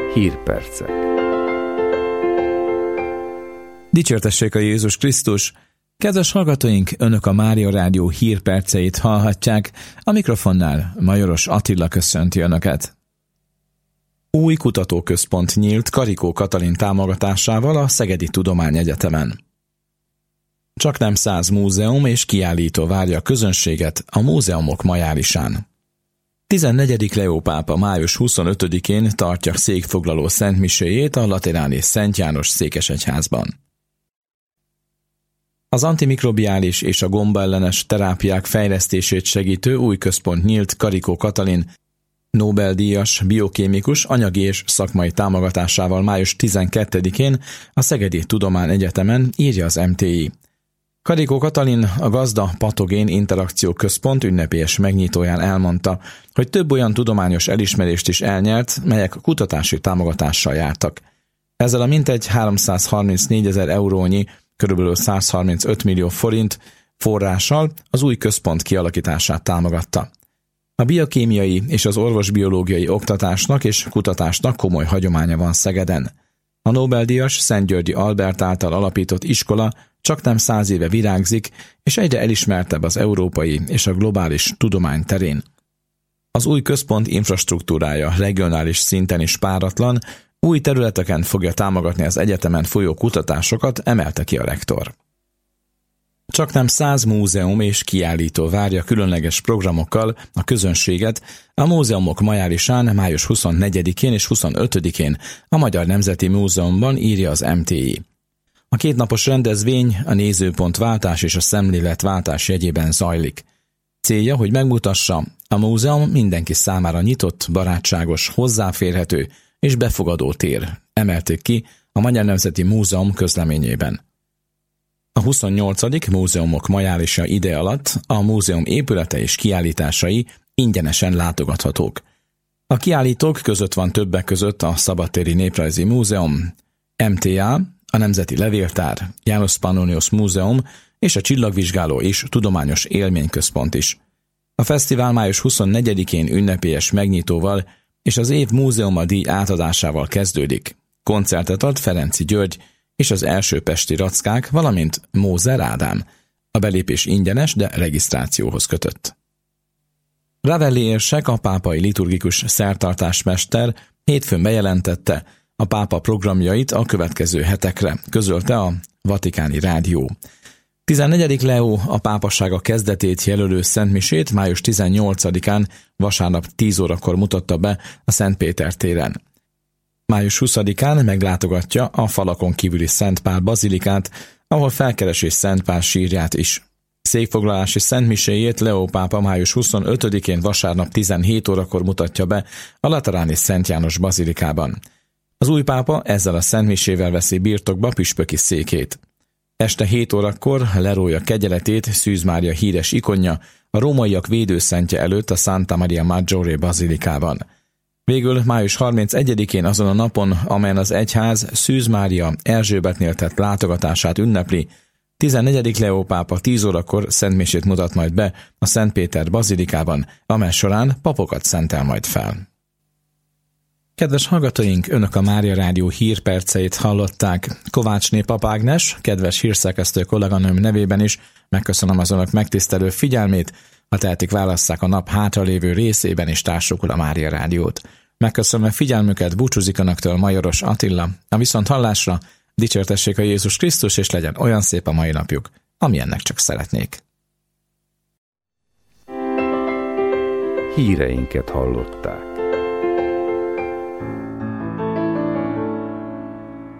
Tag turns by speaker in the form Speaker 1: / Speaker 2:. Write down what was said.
Speaker 1: Hírpercek.
Speaker 2: Dicsértessék a Jézus Krisztus! Kedves hallgatóink, Önök a Mária Rádió hírperceit hallhatják, a mikrofonnál Majoros Attila köszönti Önöket. Új kutatóközpont nyílt Karikó Katalin támogatásával a Szegedi Tudományegyetemen. Csaknem 100 múzeum és kiállító várja a közönséget a múzeumok majárisán. 14. Leó pápa május 25-én tartja székfoglaló szentmiséjét a Lateráni Szent János székesegyházban. Az antimikrobiális és a gombaellenes terápiák fejlesztését segítő új központ nyílt Karikó Katalin Nobel-díjas biokémikus anyagi és szakmai támogatásával május 12-én a Szegedi Tudományegyetemen, írja az MTI. Karikó Katalin, a Gazda Patogén Interakció Központ ünnepélyes megnyitóján elmondta, hogy több olyan tudományos elismerést is elnyert, melyek kutatási támogatással jártak. Ezzel a mintegy 334 000 eurónyi, kb. 135 millió forint forrással az új központ kialakítását támogatta. A biokémiai és az orvosbiológiai oktatásnak és kutatásnak komoly hagyománya van Szegeden. A Nobel-díjas Szentgyörgyi Albert által alapított iskola csaknem 100 éve virágzik, és egyre elismertebb az európai és a globális tudomány terén. Az új központ infrastruktúrája regionális szinten is páratlan, új területeken fogja támogatni az egyetemen folyó kutatásokat, emelte ki a rektor. Csaknem 100 múzeum és kiállító várja különleges programokkal a közönséget a múzeumok majárisán május 24-én és 25-én a Magyar Nemzeti Múzeumban, írja az MTI. A kétnapos rendezvény a nézőpontváltás és a szemléletváltás jegyében zajlik. Célja, hogy megmutassa, a múzeum mindenki számára nyitott, barátságos, hozzáférhető és befogadó tér, emelték ki a Magyar Nemzeti Múzeum közleményében. A 28. Múzeumok majárisa ide alatt a múzeum épülete és kiállításai ingyenesen látogathatók. A kiállítók között van többek között a Szabadtéri Néprajzi Múzeum, MTA, a Nemzeti Levéltár, János Pannonius Múzeum és a Csillagvizsgáló és Tudományos Élményközpont is. A fesztivál május 24-én ünnepélyes megnyitóval és az év múzeuma díj átadásával kezdődik. Koncertet ad Ferenczy György és az első pesti rackák, valamint Mózer Ádám. A belépés ingyenes, de regisztrációhoz kötött. Ravelli érsek, a pápai liturgikus szertartásmester hétfőn bejelentette a pápa programjait a következő hetekre, közölte a Vatikáni Rádió. 14. Leó a pápasága kezdetét jelölő szentmisét május 18-án vasárnap 10 órakor mutatta be a Szent Péter téren. Május 20-án meglátogatja a falakon kívüli Szent Pál bazilikát, ahol felkeresi Szent Pál sírját is. Székfoglalási szentmiséjét Leó pápa május 25-én vasárnap 17 órakor mutatja be a Lateráni Szent János bazilikában. Az új pápa ezzel a szentmisével veszi birtokba püspöki székét. Este 7 órakor lerója kegyeletét Szűz Mária híres ikonja a rómaiak védőszentje előtt a Santa Maria Maggiore bazilikában. Végül május 31-én azon a napon, amelyen az egyház Szűz Mária Erzsébetnél tett látogatását ünnepli, 14. Leó pápa 10 órakor szentmisét mutat majd be a Szent Péter bazilikában, amely során papokat szentel majd fel. Kedves hallgatóink, Önök a Mária Rádió hírperceit hallották. Kovácsné Pap Ágnes, kedves hírszerkesztő kolléganőm nevében is megköszönöm az Önök megtisztelő figyelmét, ha tehetik, válasszák a nap hátralévő részében is társukul a Mária Rádiót. Megköszönöm a figyelmüket, búcsúzik Önöktől Majoros Attila. A viszonthallásra, dicsértessék a Jézus Krisztus, és legyen olyan szép a mai napjuk, amilyennek csak szeretnék.
Speaker 1: Híreinket hallották.